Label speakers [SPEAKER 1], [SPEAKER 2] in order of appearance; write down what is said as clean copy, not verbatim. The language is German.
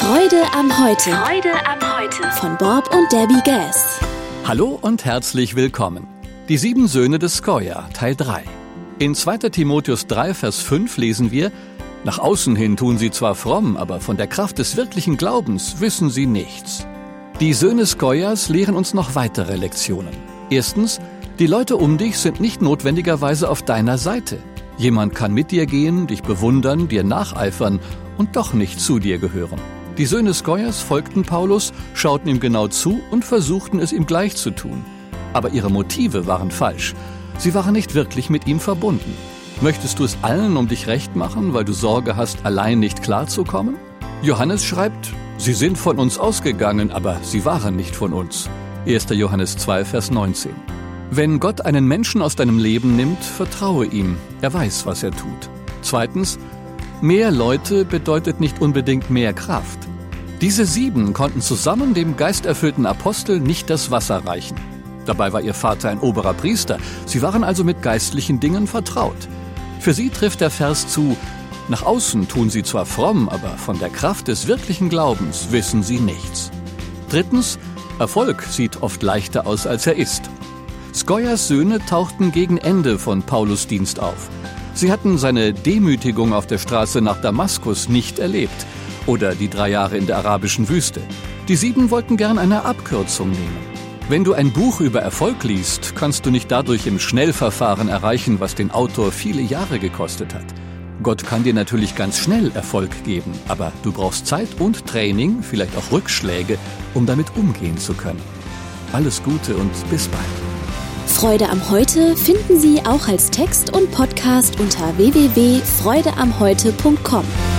[SPEAKER 1] Freude am Heute.
[SPEAKER 2] Freude am Heute.
[SPEAKER 1] Von Bob und Debbie Gass.
[SPEAKER 3] Hallo und herzlich willkommen. Die 7 Söhne des Skoja, Teil 3. In 2. Timotheus 3, Vers 5 lesen wir: Nach außen hin tun sie zwar fromm, aber von der Kraft des wirklichen Glaubens wissen sie nichts. Die Söhne Skojas lehren uns noch weitere Lektionen. Erstens, die Leute um dich sind nicht notwendigerweise auf deiner Seite. Jemand kann mit dir gehen, dich bewundern, dir nacheifern und doch nicht zu dir gehören. Die Söhne Skojas folgten Paulus, schauten ihm genau zu und versuchten es ihm gleich zu tun. Aber ihre Motive waren falsch. Sie waren nicht wirklich mit ihm verbunden. Möchtest du es allen um dich recht machen, weil du Sorge hast, allein nicht klarzukommen? Johannes schreibt: Sie sind von uns ausgegangen, aber sie waren nicht von uns. 1. Johannes 2, Vers 19. Wenn Gott einen Menschen aus deinem Leben nimmt, vertraue ihm. Er weiß, was er tut. Zweitens, mehr Leute bedeutet nicht unbedingt mehr Kraft. Diese 7 konnten zusammen dem geisterfüllten Apostel nicht das Wasser reichen. Dabei war ihr Vater ein oberer Priester. Sie waren also mit geistlichen Dingen vertraut. Für sie trifft der Vers zu: Nach außen tun sie zwar fromm, aber von der Kraft des wirklichen Glaubens wissen sie nichts. Drittens, Erfolg sieht oft leichter aus, als er ist. Skojas Söhne tauchten gegen Ende von Paulus' Dienst auf. Sie hatten seine Demütigung auf der Straße nach Damaskus nicht erlebt oder die 3 Jahre in der arabischen Wüste. Die 7 wollten gern eine Abkürzung nehmen. Wenn du ein Buch über Erfolg liest, kannst du nicht dadurch im Schnellverfahren erreichen, was den Autor viele Jahre gekostet hat. Gott kann dir natürlich ganz schnell Erfolg geben, aber du brauchst Zeit und Training, vielleicht auch Rückschläge, um damit umgehen zu können. Alles Gute und bis bald.
[SPEAKER 1] Freude am Heute finden Sie auch als Text und Podcast unter www.freudeamheute.com.